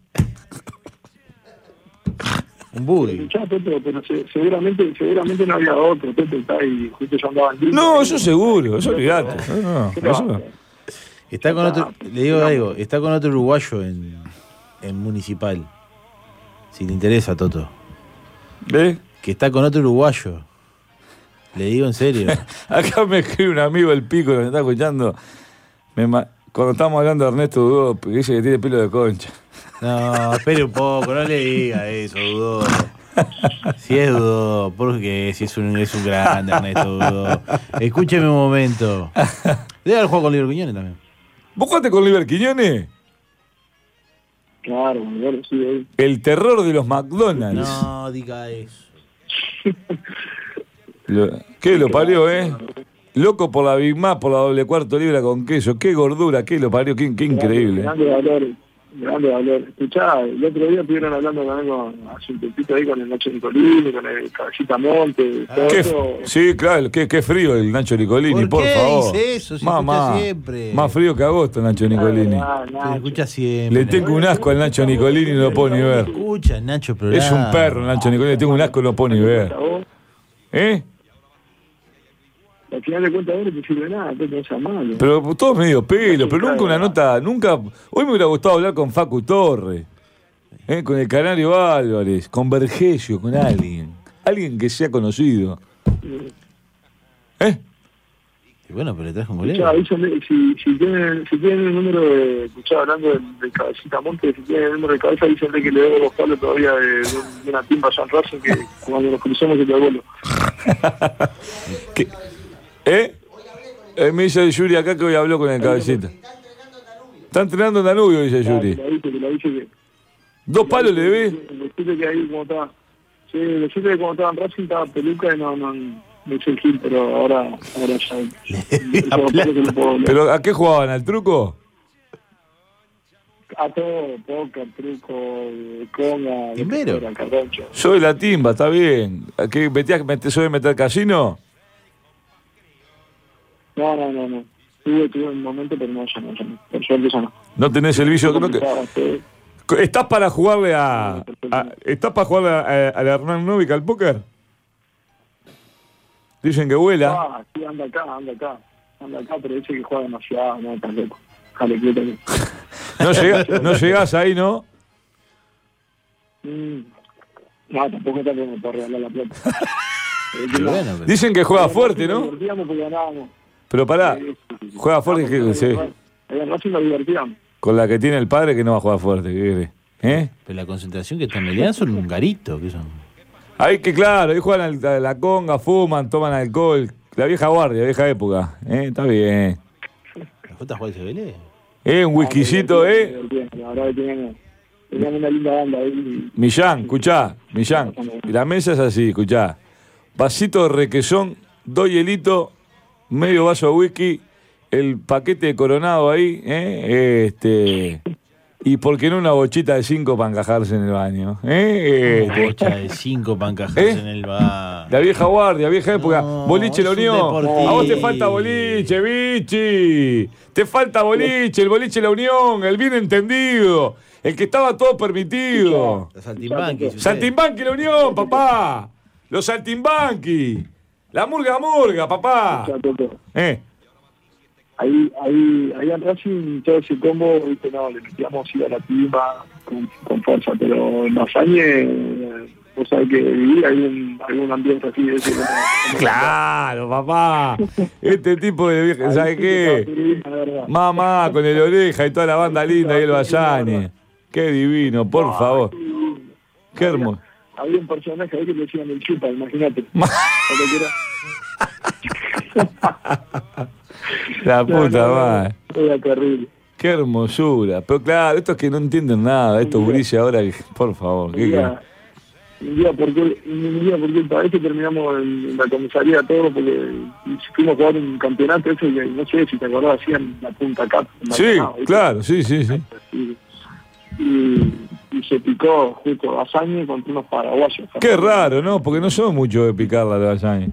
Speaker 3: Un bully.
Speaker 4: Escuchá, Tete, pero se- seguramente, seguramente no había otro. Tete está ahí, justo yo andaba en línea.
Speaker 2: No, eso seguro, eso olvidate. No, no,
Speaker 4: ¿Qué
Speaker 2: eso-
Speaker 4: pasa?
Speaker 3: Está con otro, le digo algo, está con otro uruguayo en, en Municipal. Si le interesa, Toto.
Speaker 2: ¿Ves?
Speaker 3: Que está con otro uruguayo. Le digo en serio.
Speaker 2: Acá me escribe un amigo el pico que me está escuchando. Me ma- cuando estamos hablando de Ernesto Dudó, que dice que tiene pelo de concha.
Speaker 3: No, espere un poco, no le diga eso, Dudó. Si es Dudó, porque si es un, es un grande Ernesto Dudó. Escúcheme un momento. Debe haber jugado con Liber Quiñones también.
Speaker 2: ¿Vos jugaste con Liber Quiñones?
Speaker 4: Claro, bueno, sí, ahí.
Speaker 2: El terror de los McDonald's.
Speaker 3: No, diga eso.
Speaker 2: Lo- ¿Qué lo parió, eh? Loco por la Big Mac, por la doble cuarto libra con queso. Qué gordura, qué lo parió, qué, qué increíble.
Speaker 4: Grande valor, grande valor. Escuchá, el otro día estuvieron hablando también con, hace un tiempito ahí con el Nacho Nicolini, con el Cabecita Monte, todo
Speaker 2: Qué
Speaker 4: eso.
Speaker 2: f- sí, claro, qué, qué frío el Nacho Nicolini,
Speaker 3: ¿Por
Speaker 2: por,
Speaker 3: qué
Speaker 2: favor.
Speaker 3: dice eso? Si
Speaker 2: Mamá,
Speaker 3: escucha siempre.
Speaker 2: más frío que agosto, Nacho Nicolini.
Speaker 4: Ah,
Speaker 3: Se
Speaker 4: Nacho.
Speaker 3: escucha siempre.
Speaker 2: Le tengo un asco al Nacho Nicolini, no lo puedo ni ver.
Speaker 3: Escucha, Nacho, programa.
Speaker 2: Es un perro, Nacho Nicolini, le tengo un asco, no lo puedo ni ver.
Speaker 4: ¿Vos?
Speaker 2: ¿Eh?
Speaker 4: Al final de cuentas, no te sirve nada, no te sea malo.
Speaker 2: Pero todos medio pelo, pero nunca una nota, nunca... Hoy me hubiera gustado hablar con Facu Torres, ¿eh? Con el Canario Álvarez, con Vergesio, con alguien. Alguien que sea conocido. ¿Eh?
Speaker 3: Y bueno, pero le trajo un
Speaker 4: Escuchá,
Speaker 3: golero.
Speaker 4: avísame, si, si, tienen, si tienen el número de... Escuchá, hablando del, del Cabecita Monte, si tienen el número de cabeza, dícenle que le debo los palos todavía de, de, un- de una timba a San Racing, que cuando nos cruzamos se te devuelvo.
Speaker 2: ¿Qué? ¿Eh? Eh, me dice Yuri acá que hoy habló con el Cabecita. Está entrenando en Danubio, dice
Speaker 4: Que
Speaker 2: Yuri.
Speaker 4: la dice, que la dice que...
Speaker 2: ¿Dos palos le debes?
Speaker 4: Decirle que ahí como estaba... Sí, decirle que como estaba en Racing estaba peluca y no... no no hice el gil, pero ahora, ahora ya...
Speaker 3: debía
Speaker 4: yo creo que lo puedo hablar.
Speaker 2: ¿Pero a qué jugaban? ¿Al truco?
Speaker 4: A todo, póker, truco, eh, conga,
Speaker 3: Timbero.
Speaker 4: carroncho.
Speaker 2: Soy la timba, está bien. ¿A qué metías, metés, soy de meter casino?
Speaker 4: No, no, no, no. Tuve, tuve un momento, pero no, ya no, ya no. Por suerte ya no.
Speaker 2: No tenés el vicio. No, que-
Speaker 4: Complicado, sí.
Speaker 2: ¿Estás para jugarle a, a- ¿Estás para jugarle a, a, a Hernán Novik al póker? Dicen que vuela.
Speaker 4: Ah, sí, anda acá, anda acá. Anda acá, pero dice que juega demasiado, no, estás loco. Jale, quieto.
Speaker 2: No, llega, no llegás ahí, ¿no?
Speaker 4: Mm. No, tampoco está como para regalar la plata. Eh, que
Speaker 3: Pero
Speaker 4: no.
Speaker 3: bueno, pero-
Speaker 2: Dicen que juega fuerte,
Speaker 4: Nos
Speaker 2: ¿no?
Speaker 4: divertíamos porque ganábamos.
Speaker 2: Pero pará,
Speaker 4: Sí, sí, sí.
Speaker 2: juega fuerte,
Speaker 4: Ah,
Speaker 2: que,
Speaker 4: porque
Speaker 2: sí,
Speaker 4: En Racing nos divertíamos.
Speaker 2: con la que tiene el padre que no va a jugar fuerte, ¿qué crees? ¿Eh?
Speaker 3: Pero la concentración que está en Melián son un garito. ¿Qué son?
Speaker 2: Ahí que claro, ahí juegan al- a la conga, fuman, toman alcohol. La vieja guardia, vieja época. ¿Eh? Está bien.
Speaker 3: ¿La J Juárez se Vélez?
Speaker 2: ¿Eh? Un whiskycito,
Speaker 4: Nos
Speaker 2: ¿eh?
Speaker 4: divertíamos, la verdad que teníamos, teníamos una linda banda ahí.
Speaker 2: Millán, escuchá, Millán. La mesa es así, escuchá. Vasito de requesón, dos hielitos, medio vaso de whisky, el paquete de coronado ahí, ¿eh? Este. Y por qué no una bochita de cinco para encajarse en el baño, ¿eh?
Speaker 3: Una
Speaker 2: Este.
Speaker 3: bocha de cinco para encajarse
Speaker 2: ¿Eh?
Speaker 3: en el bar.
Speaker 2: La vieja guardia, vieja época.
Speaker 3: No,
Speaker 2: Boliche La
Speaker 3: es un
Speaker 2: Unión.
Speaker 3: deportivo.
Speaker 2: A vos te falta boliche, bichi. Te falta boliche, el boliche La Unión, el bien entendido. El que estaba todo permitido.
Speaker 3: Los saltimbanquis. ustedes.
Speaker 2: Saltimbanqui La Unión, papá. Los saltimbanqui. La murga murga, papá.
Speaker 4: O sea, Toto,
Speaker 2: Eh.
Speaker 4: ahí, ahí, ahí en Racing todo ese combo, viste, no, le metíamos sí a la timba con, con fuerza, pero en Mazañe, eh, vos sabés que vivía algún, algún ambiente así de ese. como- como-
Speaker 2: Claro, papá. Este tipo de vieja,
Speaker 4: Ahí
Speaker 2: ¿sabe
Speaker 4: sí que
Speaker 2: qué?
Speaker 4: estaba divino, la verdad.
Speaker 2: Mamá, con el oreja y toda la banda linda y el Bayanes. Qué divino, por
Speaker 4: No,
Speaker 2: favor.
Speaker 4: sí, divino.
Speaker 2: Qué
Speaker 4: Había-
Speaker 2: hermoso.
Speaker 4: Había un personaje ahí que le decían el chupa, imagínate. Cuando quiera.
Speaker 2: La
Speaker 4: No,
Speaker 2: puta
Speaker 4: no, no,
Speaker 2: madre.
Speaker 4: Era terrible.
Speaker 2: Qué hermosura. Pero claro, estos que no entienden nada, estos gurises ahora, que- por favor.
Speaker 4: Un
Speaker 2: ¿qué-
Speaker 4: día, un día por cul- un día por culpa de eso terminamos en, en la comisaría todo porque fuimos a jugar un campeonato ese que no sé si te acordás, hacían la Punta Cap. en
Speaker 2: Sí,
Speaker 4: Maldonado, ¿viste?
Speaker 2: claro, sí, sí, sí.
Speaker 4: Y, y, y se picó justo Bazañe contra unos paraguayos.
Speaker 2: Qué raro, ¿no? Porque no son muchos de picarla de Bayanes.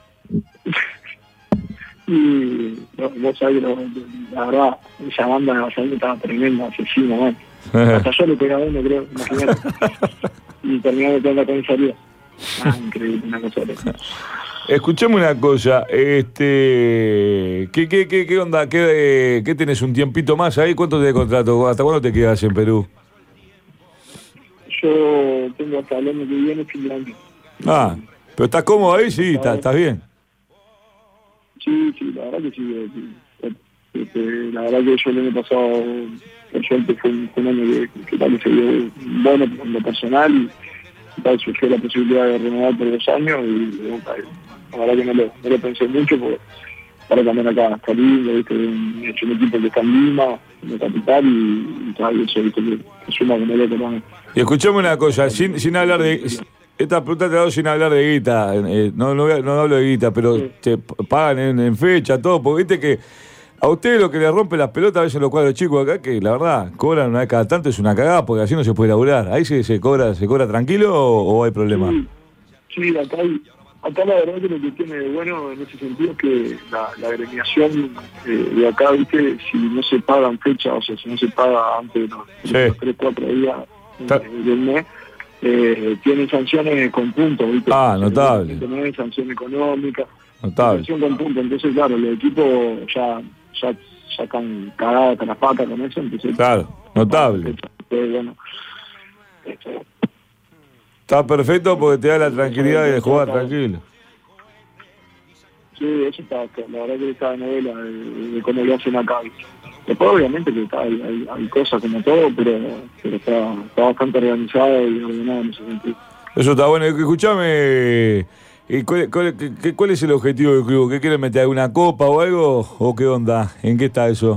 Speaker 4: Y no, vos sabés que lo- la verdad, esa banda de Bazañe estaba tremenda, asesina, man. Hasta yo le pegaba uno, creo, imagínate. Y terminamos con la comisaría. Ah, increíble, una cosa loca.
Speaker 2: Escuchame una cosa, este, ¿qué, qué, qué, qué onda? ¿Qué, ¿Qué tenés un tiempito más ahí? ¿Cuánto te contrato? ¿Hasta cuándo te quedas en Perú?
Speaker 4: Yo tengo hasta el año que viene, fin de año.
Speaker 2: Ah, pero estás cómodo ahí, sí, estás, estás bien.
Speaker 4: Sí, sí, la verdad que sí. eh, sí. Este, la verdad que yo el año pasado, por suerte, fue un, fue un año que, que tal vez se dio bueno en lo personal y, y tal surgió la posibilidad de renovar por dos años y, y, la verdad que no lo, no lo pensé mucho porque para también acá está lindo, ¿viste? Un, es un equipo que está en Lima, en la capital y, y tal, y eso, ¿viste? Que, que suma como loco también.
Speaker 2: Y escuchame una cosa, sin, sin hablar de... Esta pregunta te la hago sin hablar de guita, eh, no, no, voy a- no hablo de guita, pero
Speaker 4: Sí.
Speaker 2: te pagan en, en fecha, todo, porque viste que a ustedes lo que les rompe las pelotas a veces los cuadros chicos acá, que la verdad, cobran una vez cada tanto, es una cagada, porque así no se puede laburar. ¿Ahí se, se cobra se cobra tranquilo o, o hay problema?
Speaker 4: Sí, sí, acá, hay, acá la verdad que lo que tiene de bueno en ese sentido es que la, la agremiación eh, de acá, viste, si no se pagan fechas, o sea, si no se paga antes de los,
Speaker 2: Sí.
Speaker 4: de los tres, cuatro días eh,
Speaker 2: Ta-
Speaker 4: del mes, eh, tienen sanciones con puntos, ¿viste?
Speaker 2: Ah, notable.
Speaker 4: Tienen sanción económica.
Speaker 2: Notable.
Speaker 4: Sanción con puntos. Entonces, claro, los equipos ya, ya sacan cagada con las patas con eso. Entonces,
Speaker 2: Claro, notable.
Speaker 4: Entonces, bueno, este,
Speaker 2: Está perfecto porque te da la tranquilidad de jugar tranquilo.
Speaker 4: sí, eso está, la verdad que está de novela de, de cómo lo hacen acá. Después obviamente que está, hay, hay, hay cosas como todo, pero, pero está, está bastante organizado y ordenado en ese sentido.
Speaker 2: Eso está bueno. Escuchame, ¿y cuál, cuál, qué, ¿cuál es el objetivo del club? ¿Qué quieren meter? ¿Alguna copa o algo? ¿O qué onda? ¿En qué está eso?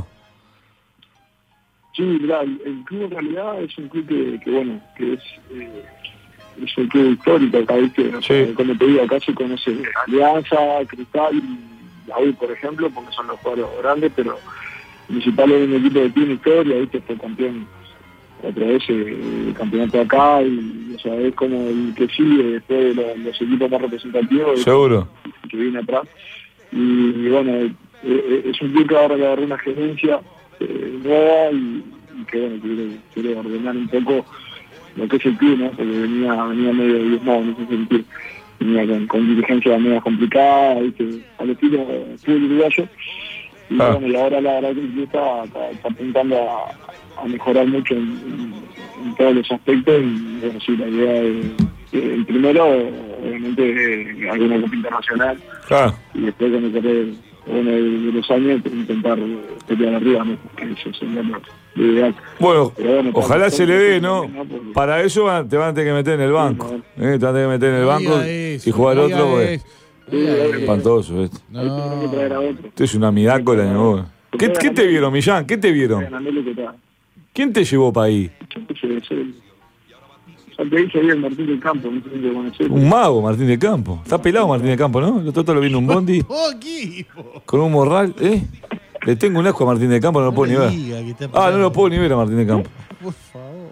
Speaker 4: Sí, mirá, el, el club en realidad es un club que, que bueno, que es, eh, es un club histórico acá, ¿viste? O sea,
Speaker 2: Sí.
Speaker 4: como te digo, acá se conoce Alianza, Cristal y la U, por ejemplo, porque son los cuadros grandes, pero Municipal es un equipo que tiene historia, ¿viste? Fue campeón otra vez el campeonato acá y, o sea, es como el que sigue después de los, los equipos más representativos.
Speaker 2: Seguro.
Speaker 4: Que viene atrás. Y, y bueno, eh, eh, es un club que ahora le agarró una gerencia eh, nueva y, y que bueno, quiere, quiere ordenar un poco lo que es el club, ¿no? Porque venía, venía medio diezmado en ese sentido. Venía con, con dirigencia medio complicada, ¿viste? Al estilo eh, fútbol uruguayo. Y
Speaker 2: Ah.
Speaker 4: bueno, y ahora la verdad que el club está, está, está apuntando a, a mejorar mucho en, en, en todos los aspectos y bueno, sí, la idea es, eh, el primero, obviamente, eh, alguna copa internacional
Speaker 2: Claro.
Speaker 4: y después con el correr bueno, de, de los años intentar pelear arriba, ¿no? Que eso sería lo, lo ideal.
Speaker 2: Bueno,
Speaker 4: Pero bueno,
Speaker 2: ojalá
Speaker 4: para-
Speaker 2: se le dé, ¿no?
Speaker 4: Porque-
Speaker 2: Para eso van- te van a tener que meter en el banco.
Speaker 4: Sí,
Speaker 2: ¿eh? Te van a tener que meter en el
Speaker 6: No
Speaker 2: banco
Speaker 6: diga eso,
Speaker 2: y jugar
Speaker 6: no
Speaker 2: otro,
Speaker 6: diga
Speaker 2: porque
Speaker 6: eso, no
Speaker 4: Sí,
Speaker 6: diga
Speaker 4: obvio.
Speaker 6: eso.
Speaker 2: espantoso esto.
Speaker 4: Ahí tenemos que traer a
Speaker 6: No.
Speaker 4: otro.
Speaker 2: Esto es una mirácola, ¿no? ¿Qué, ¿Qué te vieron, Millán? ¿Qué te vieron?
Speaker 4: Ganarle que está.
Speaker 2: ¿Quién te llevó para ahí?
Speaker 4: Yo qué sé, soy- ya te dije ahí el Martín del Campo, no sé si lo conoces.
Speaker 2: Un mago, Martín de Campo. Está pelado Martín de Campo, ¿no? El otro lo vino un bondi
Speaker 6: Oh, equipo.
Speaker 2: con un morral, ¿eh? Le tengo un asco a Martín de Campo, no lo puedo ni ver.
Speaker 6: diga que está
Speaker 2: Ah, no lo
Speaker 6: pelado.
Speaker 2: puedo ni ver a Martín de Campo.
Speaker 6: Por favor.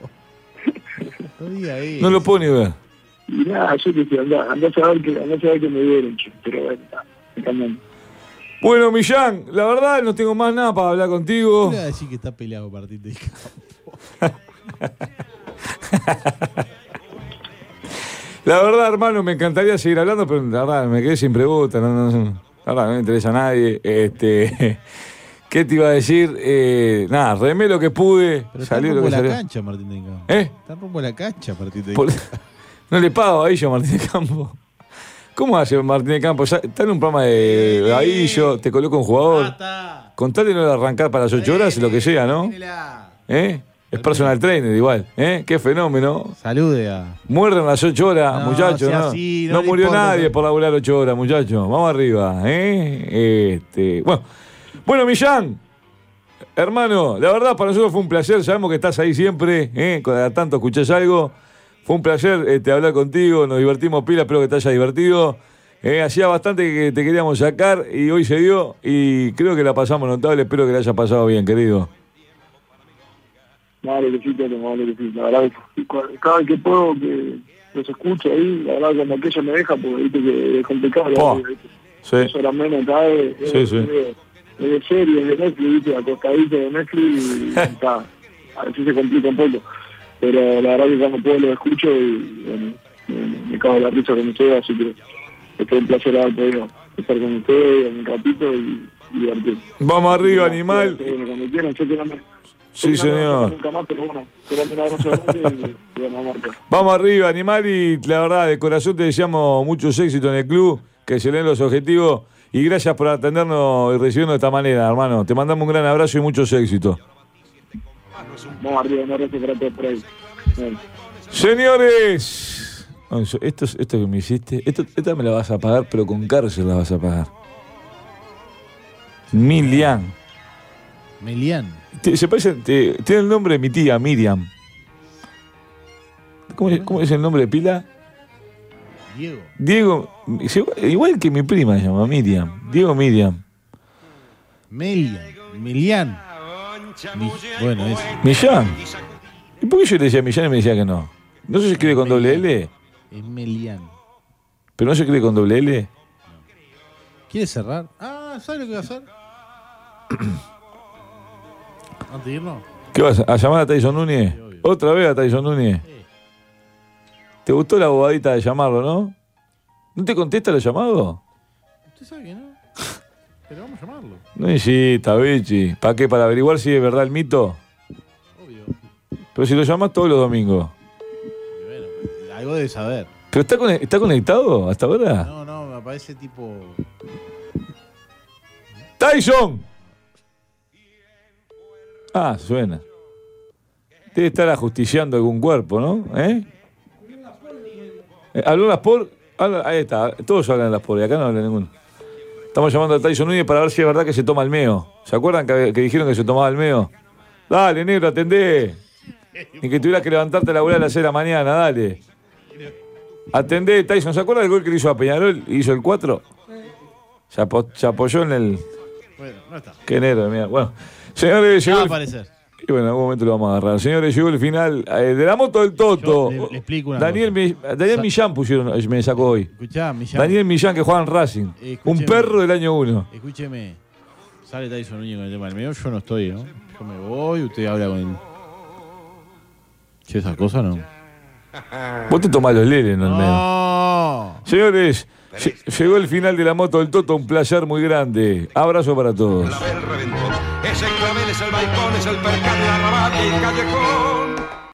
Speaker 6: No diga eso.
Speaker 2: No lo puedo ni ver.
Speaker 4: Y nada, yo te decía, andá, andá a saber que, andá a saber que me dieron, che, pero bueno, está, me cambian.
Speaker 2: Bueno, Millán, la verdad no tengo más nada para hablar contigo.
Speaker 6: ¿Cómo le va a decir que está peleado Martín del Campo?
Speaker 2: La verdad, hermano, me encantaría seguir hablando, pero la verdad me quedé sin preguntas. No, no, no, la verdad, no me interesa a nadie. Este, ¿qué te iba a decir? Eh, nada, remé lo que pude.
Speaker 6: Pero está
Speaker 2: Salió lo
Speaker 6: rumbo
Speaker 2: que
Speaker 6: a la
Speaker 2: salió.
Speaker 6: cancha Martín del Campo.
Speaker 2: ¿Eh?
Speaker 6: Está rumbo a la cancha Martín del
Speaker 2: Por-
Speaker 6: Campo.
Speaker 2: no le pago a Aillo Martín de Campo. ¿Cómo hace Martín de Campo? Ya está en un programa de Aillo, te coloca un jugador.
Speaker 6: está.
Speaker 2: Contale no de arrancar para las ocho horas, lo que sea, ¿no? ¿Eh? Es personal trainer igual, ¿eh? Qué fenómeno.
Speaker 6: Salude a...
Speaker 2: Muerden las ocho horas,
Speaker 6: No,
Speaker 2: muchachos.
Speaker 6: sea
Speaker 2: ¿no?
Speaker 6: así, no
Speaker 2: no
Speaker 6: le
Speaker 2: murió
Speaker 6: importa,
Speaker 2: nadie
Speaker 6: no.
Speaker 2: por laburar ocho horas, muchachos. Vamos arriba, ¿eh? Este, bueno, bueno, Millán, hermano, la verdad para nosotros fue un placer. Sabemos que estás ahí siempre, ¿eh? Cada tanto escuchás algo. Fue un placer este, hablar contigo, nos divertimos pila, espero que te haya divertido. Eh, hacía bastante que te queríamos sacar y hoy se dio y creo que la pasamos notable. Espero que la haya pasado bien, querido.
Speaker 4: Vale, que sí, Toto, vale, que sí. La verdad, que cu- cada vez que puedo que los escucho ahí, la verdad, cuando aquello me deja, porque viste que es complicado. la
Speaker 2: Oh,
Speaker 4: verdad, ¿viste?
Speaker 2: Sí.
Speaker 4: Dos horas menos cada vez. es-
Speaker 2: Sí, sí.
Speaker 4: es de- es de serie, de Netflix, viste, acostadito de Netflix y está. A veces se complica un poco. Pero la verdad que cuando puedo lo escucho y bueno, me, me cago en la risa con ustedes, así que es un placer haber podido estar con ustedes un ratito y, y divertir.
Speaker 2: Vamos arriba, animal.
Speaker 4: Bueno, cuando quieran, yo te la
Speaker 2: Sí, señor.
Speaker 4: Nunca más, pero bueno, te mando un abrazo grande y bueno, vamos a marcar.
Speaker 2: Vamos arriba, animal, y la verdad, de corazón te deseamos muchos éxitos en el club, que se den los objetivos, y gracias por atendernos y recibirnos de esta manera, hermano. Te mandamos un gran abrazo y muchos éxitos.
Speaker 4: Vamos arriba, un abrazo para todos por ahí. Bueno.
Speaker 2: Señores, Onzo, esto, es- esto que me hiciste, esto, esta me la vas a pagar, pero con cárcel la vas a pagar. Milian.
Speaker 6: Melián.
Speaker 2: Te- se parece, te- tiene el nombre de mi tía, Miriam. ¿Cómo, es- cómo es el nombre de pila?
Speaker 6: Diego.
Speaker 2: Diego, igual que mi prima se llama Miriam. Diego Miriam.
Speaker 6: Melian. Melián. Mi- Bueno, eso.
Speaker 2: Millán. ¿Y por qué yo le decía Millán y me decía que no? ¿No se escribe con doble L?
Speaker 6: Es Melián.
Speaker 2: ¿Pero no se escribe con doble L?
Speaker 6: ¿Quieres cerrar? Ah, ¿sabes lo que va a hacer? Antes de irnos.
Speaker 2: ¿Qué vas a, a llamar a Tyson Núñez? ¿Otra vez a Tyson Núñez? ¿Te gustó la bobadita de llamarlo, no? ¿No te contesta los llamados?
Speaker 6: Usted sabe que no. Pero vamos a llamarlo.
Speaker 2: No insista, bichi. ¿Para qué? ¿Para averiguar si es verdad el mito?
Speaker 6: Obvio.
Speaker 2: Pero si lo llamas todos los domingos.
Speaker 6: Y bueno, algo debe saber.
Speaker 2: ¿Pero está, con- está conectado hasta ahora?
Speaker 6: No, no, me aparece tipo.
Speaker 2: ¡Tyson! Ah, suena. Debe estar ajusticiando algún cuerpo, ¿no? ¿Eh? Eh, ¿Habló las por? Habla- ahí está. Todos hablan las por y acá no habla ninguno. Estamos llamando a Tyson Núñez para ver si es verdad que se toma el meo. ¿Se acuerdan que, que dijeron que se tomaba el meo? Dale, negro, atendé. Ni que tuvieras que levantarte a laburar a las seis de la mañana, dale. Atendé, Tyson. ¿Se acuerda del gol que le hizo a Peñarol? Hizo el cuatro. Se, apo- se apoyó en el...
Speaker 6: Bueno, no está.
Speaker 2: Qué negro de mierda. Bueno, señores,
Speaker 6: Ya
Speaker 2: llegó
Speaker 6: va a
Speaker 2: el...
Speaker 6: aparecer.
Speaker 2: Y bueno, en algún momento lo vamos a agarrar. Señores, llegó el final eh, de la moto del Toto.
Speaker 6: Yo le- le explico una
Speaker 2: Daniel,
Speaker 6: cosa.
Speaker 2: Mi- Daniel
Speaker 6: Sa-
Speaker 2: Millán pusieron, eh, me sacó hoy.
Speaker 6: Escuchá, me llama.
Speaker 2: Daniel Millán que juega en Racing.
Speaker 6: Escúcheme.
Speaker 2: Un perro del año uno.
Speaker 6: Escúcheme. Sale Tyson Núñez con el tema del medio. Yo no estoy, ¿no? Yo me voy, usted habla con él. Si esas cosas no.
Speaker 2: Vos te tomás los leles, ¿no? El medio.
Speaker 6: No.
Speaker 2: Señores, lle- llegó el final de la moto del Toto. Un placer muy grande. Abrazo para todos.
Speaker 5: Clavel reventó. Ese clavel es el balcón, es el percal, el arrabal y el callejón.